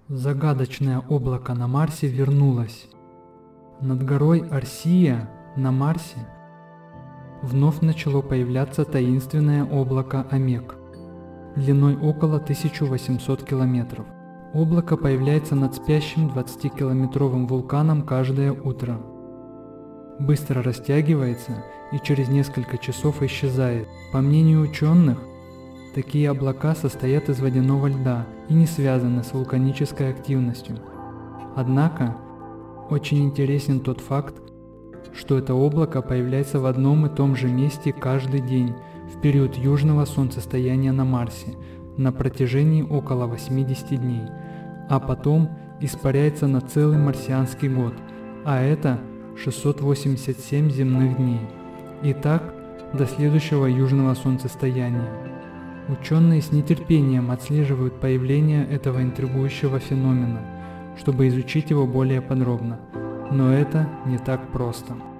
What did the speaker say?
Загадочное облако на Марсе вернулось. Над горой Арсия на Марсе вновь начало появляться таинственное облако Омег, длиной около 1800 километров. Облако появляется над спящим 20-километровым вулканом каждое утро. Быстро растягивается и через несколько часов исчезает. По мнению ученых, такие облака состоят из водяного льда и не связаны с вулканической активностью. Однако, очень интересен тот факт, что это облако появляется в одном и том же месте каждый день в период южного солнцестояния на Марсе на протяжении около 80 дней, а потом испаряется на целый марсианский год, а это 687 земных дней. И так до следующего южного солнцестояния. Ученые с нетерпением отслеживают появление этого интригующего феномена, чтобы изучить его более подробно. Но это не так просто.